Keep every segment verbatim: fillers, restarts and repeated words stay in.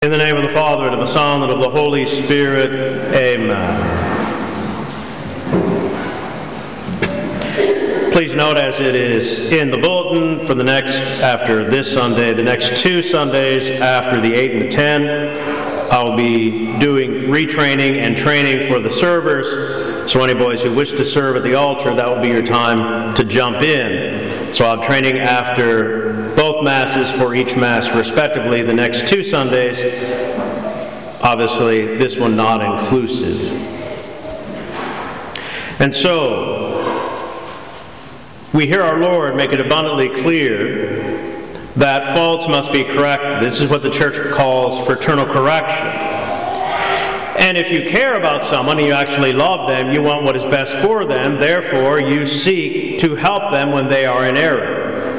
In the name of the Father, and of the Son, and of the Holy Spirit, amen. Please note, as it is in the bulletin, for the next, after this Sunday, the next two Sundays after the eight and the ten, I'll be doing retraining and training for the servers. So any boys who wish to serve at the altar, that will be your time to jump in. So I'll have training after both Masses for each Mass respectively the next two Sundays. Obviously, this one not inclusive. And so, we hear our Lord make it abundantly clear that faults must be corrected. This is what the Church calls fraternal correction. And if you care about someone and you actually love them, you want what is best for them, therefore you seek to help them when they are in error.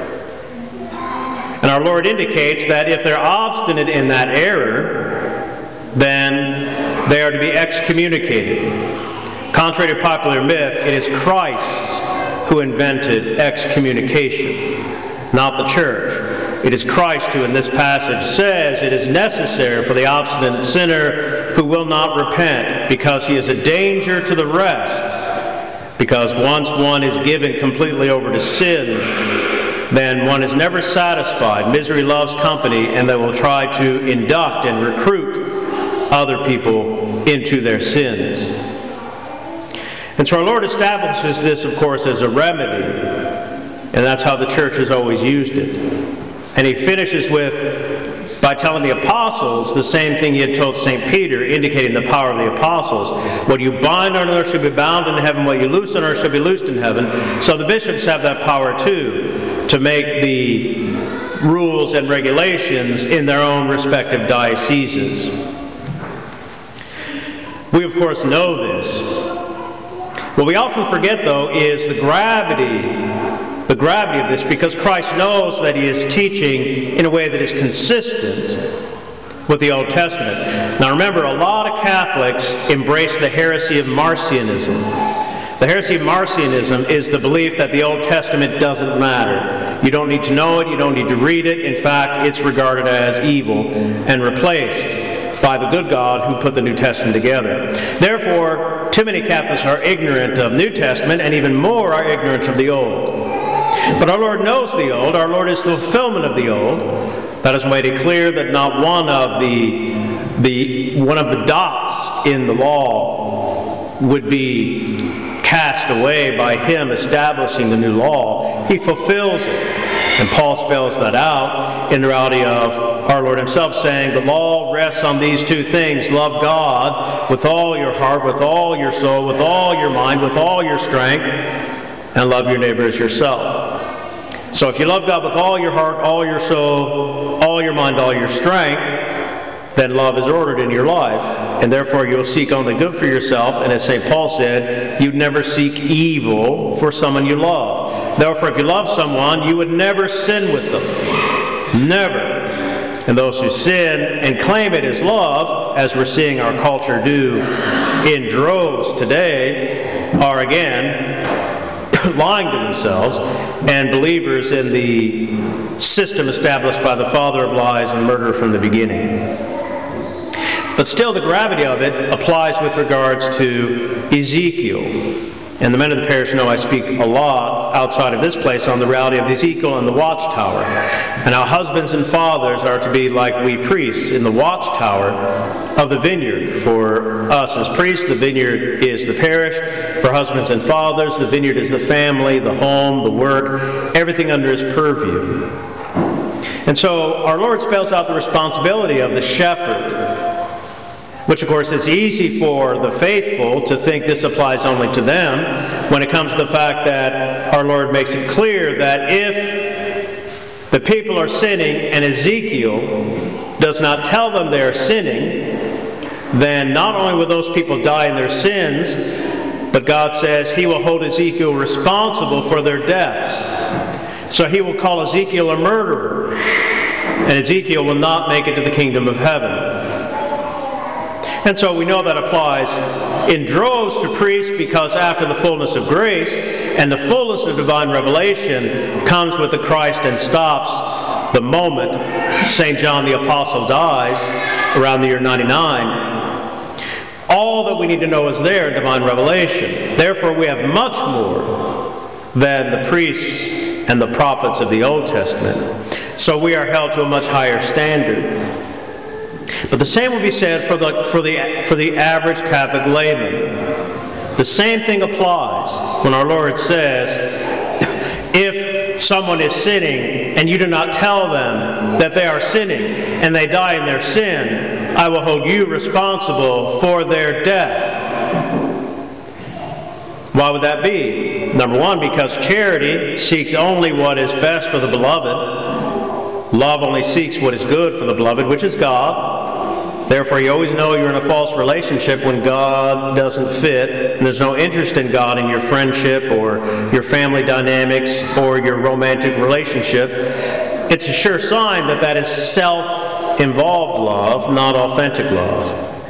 And our Lord indicates that if they're obstinate in that error, then they are to be excommunicated. Contrary to popular myth, it is Christ who invented excommunication, not the Church. It is Christ who in this passage says it is necessary for the obstinate sinner who will not repent because he is a danger to the rest. Because once one is given completely over to sin, then one is never satisfied. Misery loves company, and they will try to induct and recruit other people into their sins. And so our Lord establishes this, of course, as a remedy, and that's how the Church has always used it. And he finishes with, by telling the apostles the same thing he had told Saint Peter, indicating the power of the apostles. What you bind on earth shall be bound in heaven, what you loose on earth shall be loosed in heaven. So the bishops have that power too, to make the rules and regulations in their own respective dioceses. We of course know this. What we often forget, though, is the gravity The gravity of this, because Christ knows that he is teaching in a way that is consistent with the Old Testament. Now remember, a lot of Catholics embrace the heresy of Marcionism. The heresy of Marcionism is the belief that the Old Testament doesn't matter. You don't need to know it, you don't need to read it. In fact, it's regarded as evil and replaced by the good God who put the New Testament together. Therefore, too many Catholics are ignorant of New Testament, and even more are ignorant of the Old. But our Lord knows the Old. Our Lord is the fulfillment of the Old. That has made it clear that not one of the, the, one of the dots in the law would be cast away by him establishing the new law. He fulfills it. And Paul spells that out in the reality of our Lord himself saying, the law rests on these two things. Love God with all your heart, with all your soul, with all your mind, with all your strength, and love your neighbor as yourself. So if you love God with all your heart, all your soul, all your mind, all your strength, then love is ordered in your life. And therefore you'll seek only good for yourself. And as Saint Paul said, you'd never seek evil for someone you love. Therefore, if you love someone, you would never sin with them. Never. And those who sin and claim it as love, as we're seeing our culture do in droves today, are again lying to themselves and believers in the system established by the father of lies and murder from the beginning. But still, the gravity of it applies with regards to Ezekiel. And the men of the parish know I speak a lot outside of this place on the reality of Ezekiel and the watchtower, and how husbands and fathers are to be like we priests in the watchtower of the vineyard. For us as priests, the vineyard is the parish. For husbands and fathers, the vineyard is the family, the home, the work, everything under his purview. And so our Lord spells out the responsibility of the shepherd, which of course it's easy for the faithful to think this applies only to them, when it comes to the fact that our Lord makes it clear that if the people are sinning and Ezekiel does not tell them they are sinning, then not only will those people die in their sins, but God says he will hold Ezekiel responsible for their deaths. So he will call Ezekiel a murderer, and Ezekiel will not make it to the kingdom of heaven. And so we know that applies in droves to priests, because after the fullness of grace and the fullness of divine revelation comes with the Christ and stops the moment Saint John the Apostle dies, around the year ninety-nine, all that we need to know is there in divine revelation. Therefore, we have much more than the priests and the prophets of the Old Testament. So we are held to a much higher standard. But the same will be said for the, for the, for the average Catholic layman. The same thing applies when our Lord says, if someone is sinning and you do not tell them that they are sinning and they die in their sin, I will hold you responsible for their death. Why would that be? Number one, because charity seeks only what is best for the beloved. Love only seeks what is good for the beloved, which is God. Therefore, you always know you're in a false relationship when God doesn't fit, and there's no interest in God in your friendship or your family dynamics or your romantic relationship. It's a sure sign that that is self-involved love, not authentic love.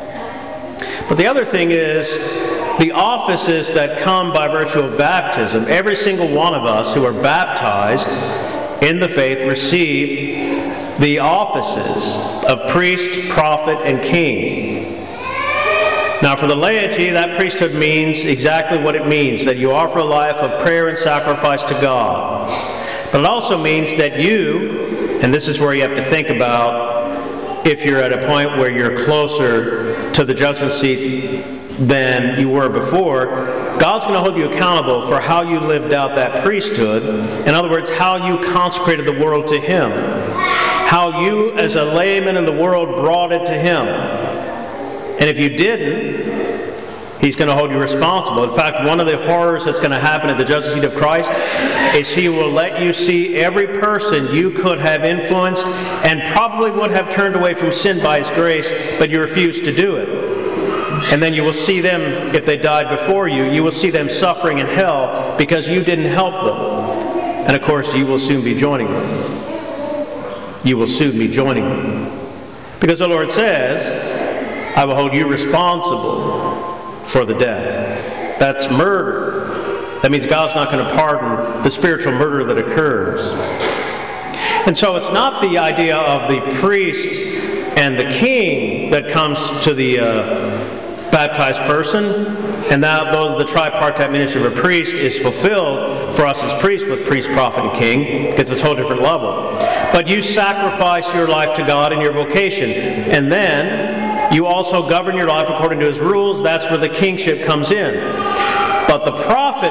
But the other thing is, the offices that come by virtue of baptism, every single one of us who are baptized in the faith received the offices of priest, prophet, and king. Now for the laity, that priesthood means exactly what it means, that you offer a life of prayer and sacrifice to God. But it also means that you, and this is where you have to think about if you're at a point where you're closer to the judgment seat than you were before, God's going to hold you accountable for how you lived out that priesthood. In other words, how you consecrated the world to Him. How you, as a layman in the world, brought it to Him. And if you didn't, He's going to hold you responsible. In fact, one of the horrors that's going to happen at the judgment seat of Christ is He will let you see every person you could have influenced and probably would have turned away from sin by His grace, but you refused to do it. And then you will see them, if they died before you, you will see them suffering in hell because you didn't help them. And of course, you will soon be joining them. You will soon be joining them. Because the Lord says, I will hold you responsible for the death. That's murder. That means God's not going to pardon the spiritual murder that occurs. And so it's not the idea of the priest and the king that comes to the uh, baptized person, and now those the tripartite ministry of a priest is fulfilled for us as priests with priest, prophet, and king, because it's a whole different level. But you sacrifice your life to God in your vocation, and then you also govern your life according to His rules. That's where the kingship comes in. But the prophet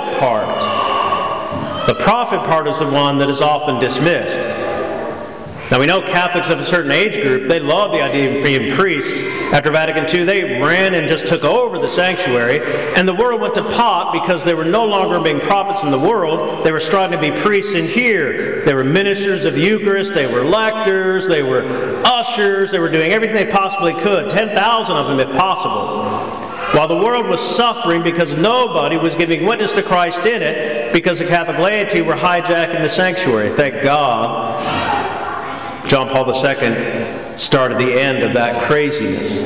part, the prophet part is the one that is often dismissed. Now we know Catholics of a certain age group, they love the idea of being priests. After Vatican Two, they ran and just took over the sanctuary, and the world went to pot because they were no longer being prophets in the world. They were striving to be priests in here. They were ministers of the Eucharist, they were lectors, they were ushers, they were doing everything they possibly could, ten thousand of them if possible. While the world was suffering because nobody was giving witness to Christ in it, because the Catholic laity were hijacking the sanctuary. Thank God John Paul the Second started the end of that craziness.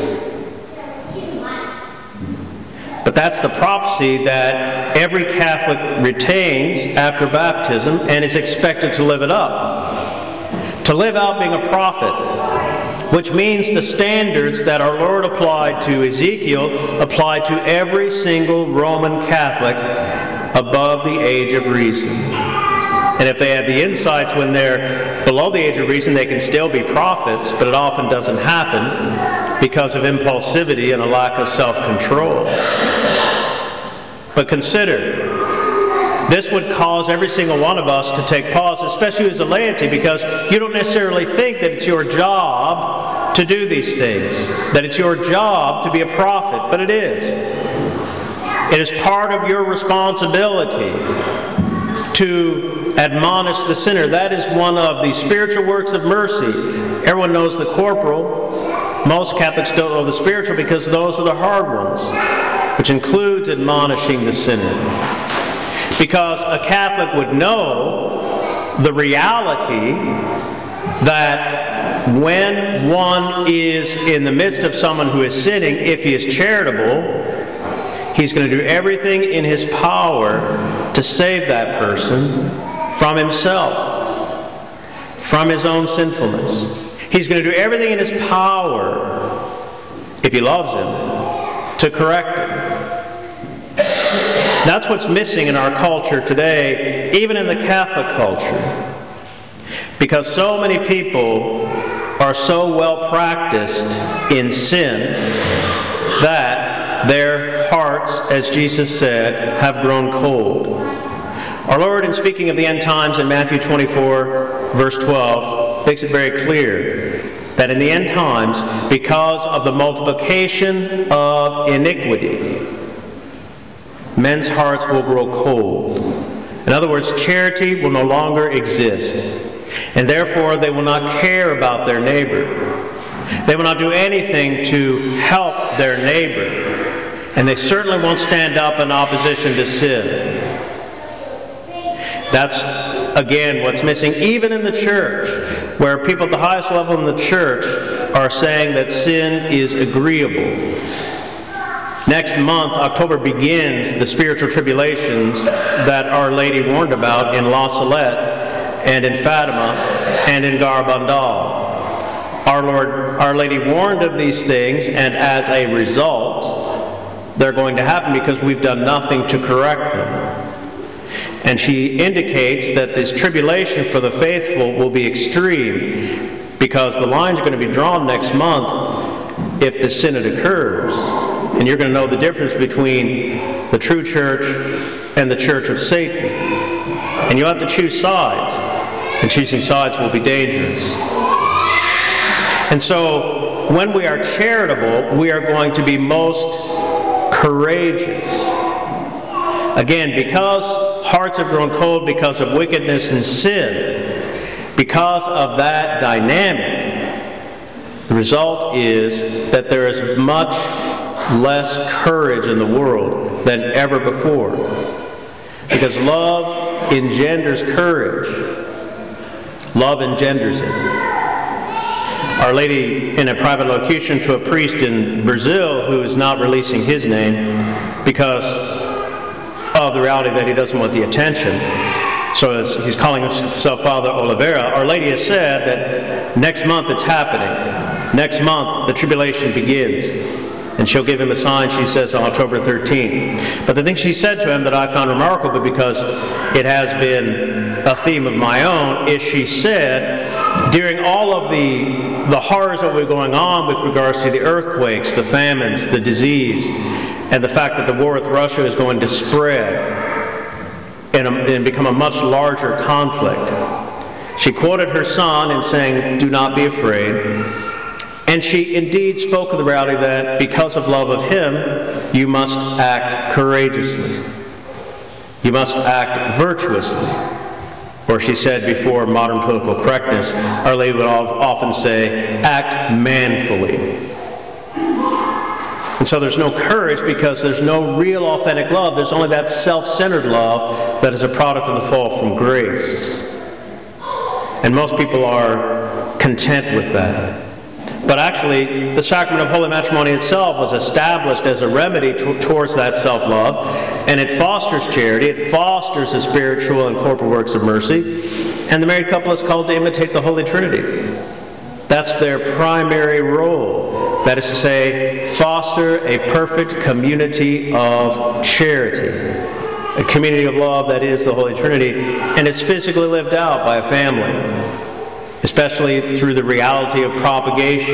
But that's the prophecy that every Catholic retains after baptism and is expected to live it up. To live out being a prophet, which means the standards that our Lord applied to Ezekiel apply to every single Roman Catholic above the age of reason. And if they have the insights when they're below the age of reason, they can still be prophets, but it often doesn't happen because of impulsivity and a lack of self-control. But consider, this would cause every single one of us to take pause, especially as a laity, because you don't necessarily think that it's your job to do these things, that it's your job to be a prophet, but it is. It is part of your responsibility to admonish the sinner. That is one of the spiritual works of mercy. Everyone knows the corporal. Most Catholics don't know the spiritual because those are the hard ones, which includes admonishing the sinner. Because a Catholic would know the reality that when one is in the midst of someone who is sinning, if he is charitable, he's going to do everything in his power to save that person from himself, from his own sinfulness. He's going to do everything in his power, if he loves him, to correct it. That's what's missing in our culture today, even in the Catholic culture. Because so many people are so well practiced in sin that their hearts, as Jesus said, have grown cold. Our Lord, in speaking of the end times in Matthew twenty-four, verse twelve, makes it very clear that in the end times, because of the multiplication of iniquity, men's hearts will grow cold. In other words, charity will no longer exist. And therefore, they will not care about their neighbor. They will not do anything to help their neighbor. And they certainly won't stand up in opposition to sin. That's, again, what's missing even in the church, where people at the highest level in the church are saying that sin is agreeable. Next month, October, begins the spiritual tribulations that Our Lady warned about in La Salette and in Fatima and in Garabandal. Our Lord, Our Lady warned of these things, and as a result, they're going to happen because we've done nothing to correct them. And she indicates that this tribulation for the faithful will be extreme because the line's going to be drawn next month if the synod occurs. And you're going to know the difference between the true church and the church of Satan. And you'll have to choose sides. And choosing sides will be dangerous. And so, when we are charitable, we are going to be most courageous. Again, because hearts have grown cold because of wickedness and sin, because of that dynamic, the result is that there is much less courage in the world than ever before. Because love engenders courage. Love engenders it. Our Lady, in a private locution to a priest in Brazil who is not releasing his name because of the reality that he doesn't want the attention, so as he's calling himself Father Oliveira, Our Lady has said that next month it's happening. Next month the tribulation begins. And she'll give him a sign, she says, on October thirteenth. But the thing she said to him that I found remarkable, because it has been a theme of my own, is she said, during all of the, the horrors that were going on with regards to the earthquakes, the famines, the disease, and the fact that the war with Russia is going to spread and, and become a much larger conflict, she quoted her son in saying, "Do not be afraid." And she indeed spoke of the reality that because of love of him, you must act courageously. You must act virtuously. Or she said before modern political correctness, Our Lady would often say, act manfully. And so there's no courage because there's no real authentic love. There's only that self-centered love that is a product of the fall from grace. And most people are content with that. But actually, the sacrament of holy matrimony itself was established as a remedy to, towards that self-love, and it fosters charity, it fosters the spiritual and corporal works of mercy, and the married couple is called to imitate the Holy Trinity. That's their primary role. That is to say, foster a perfect community of charity, a community of love that is the Holy Trinity, and it's physically lived out by a family, especially through the reality of propagation.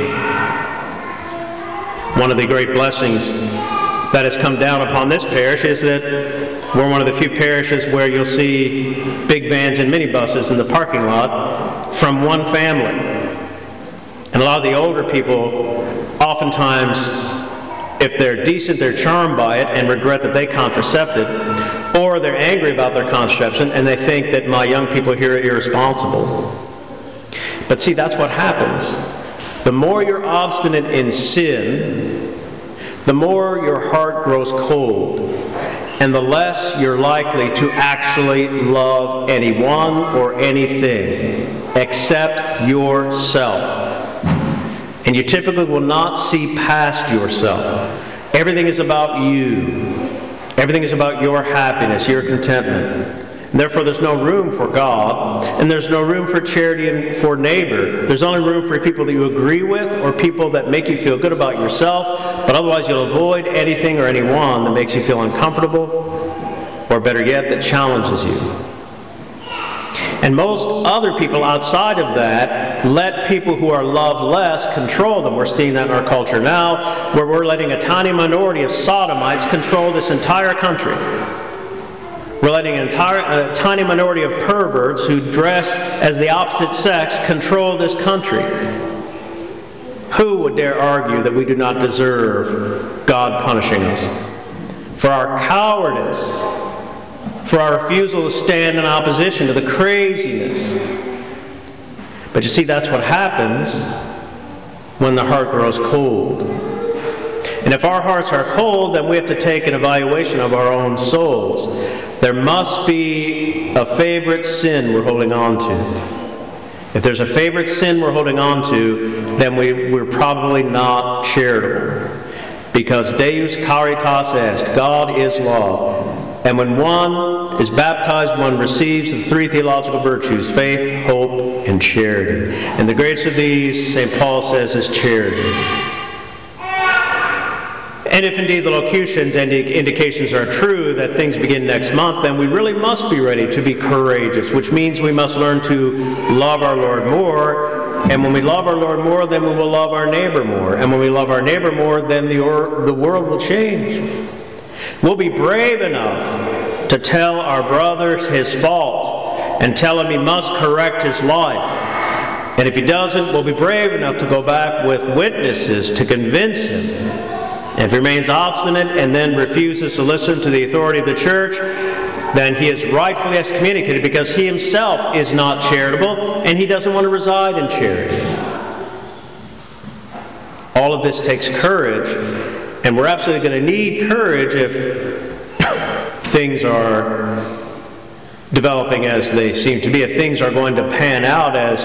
One of the great blessings that has come down upon this parish is that we're one of the few parishes where you'll see big vans and minibuses in the parking lot from one family. And a lot of the older people, oftentimes, if they're decent, they're charmed by it and regret that they contracepted, or they're angry about their contraception and they think that my young people here are irresponsible. But see, that's what happens. The more you're obstinate in sin, the more your heart grows cold, and the less you're likely to actually love anyone or anything except yourself. And you typically will not see past yourself. Everything is about you. Everything is about your happiness, your contentment. And therefore, there's no room for God, and there's no room for charity and for neighbor. There's only room for people that you agree with or people that make you feel good about yourself, but otherwise you'll avoid anything or anyone that makes you feel uncomfortable, or better yet, that challenges you. And most other people outside of that let people who are loveless control them. We're seeing that in our culture now, where we're letting a tiny minority of sodomites control this entire country. We're letting an entire, a tiny minority of perverts who dress as the opposite sex control this country. Who would dare argue that we do not deserve God punishing us? For our cowardice, for our refusal to stand in opposition to the craziness. But you see, that's what happens when the heart grows cold. And if our hearts are cold, then we have to take an evaluation of our own souls. There must be a favorite sin we're holding on to. If there's a favorite sin we're holding on to, then we, we're probably not charitable. Because Deus caritas est, God is love. And when one is baptized, one receives the three theological virtues, faith, hope, and charity. And the greatest of these, Saint Paul says, is charity. And if indeed the locutions and the indications are true that things begin next month, then we really must be ready to be courageous, which means we must learn to love our Lord more. And when we love our Lord more, then we will love our neighbor more. And when we love our neighbor more, then the, or, the world will change. We'll be brave enough to tell our brother his fault and tell him he must correct his life. And if he doesn't, we'll be brave enough to go back with witnesses to convince him. And if he remains obstinate and then refuses to listen to the authority of the church, then he is rightfully excommunicated because he himself is not charitable and he doesn't want to reside in charity. All of this takes courage, and we're absolutely going to need courage if things are developing as they seem to be. If things are going to pan out as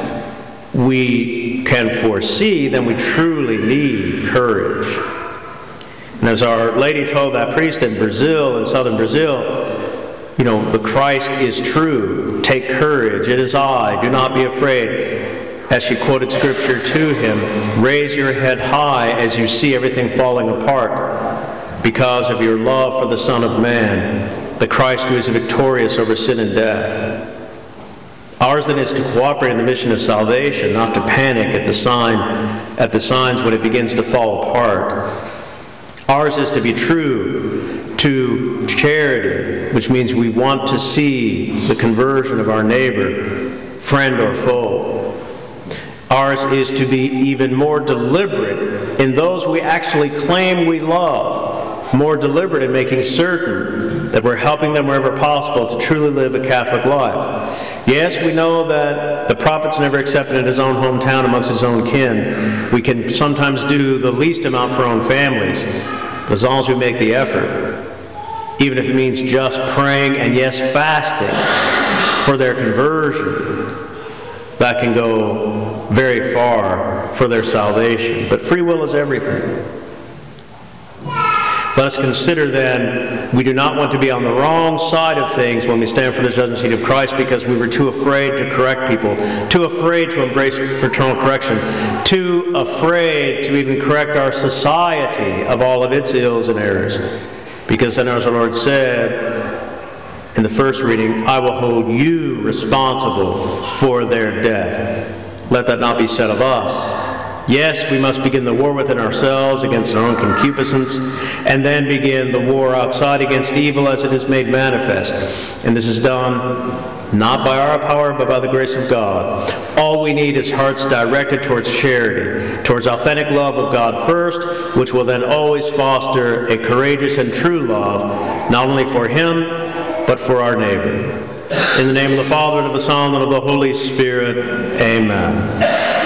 we can foresee, then we truly need courage. And as Our Lady told that priest in Brazil, in southern Brazil, you know, the Christ is true. Take courage. It is I. Do not be afraid. As she quoted scripture to him, raise your head high as you see everything falling apart because of your love for the Son of Man, the Christ who is victorious over sin and death. Ours then is to cooperate in the mission of salvation, not to panic at the sign, at the signs when it begins to fall apart. Ours is to be true to charity, which means we want to see the conversion of our neighbor, friend or foe. Ours is to be even more deliberate in those we actually claim we love, more deliberate in making certain that we're helping them wherever possible to truly live a Catholic life. Yes, we know that the prophet's never accepted in his own hometown amongst his own kin. We can sometimes do the least amount for our own families, but as long as we make the effort, even if it means just praying and yes, fasting for their conversion, that can go very far for their salvation. But free will is everything. Let us consider then, we do not want to be on the wrong side of things when we stand for the judgment seat of Christ because we were too afraid to correct people, too afraid to embrace fraternal correction, too afraid to even correct our society of all of its ills and errors. Because then, as our Lord said in the first reading, I will hold you responsible for their death. Let that not be said of us. Yes, we must begin the war within ourselves against our own concupiscence, and then begin the war outside against evil as it is made manifest. And this is done not by our power, but by the grace of God. All we need is hearts directed towards charity, towards authentic love of God first, which will then always foster a courageous and true love, not only for Him, but for our neighbor. In the name of the Father, and of the Son, and of the Holy Spirit, amen.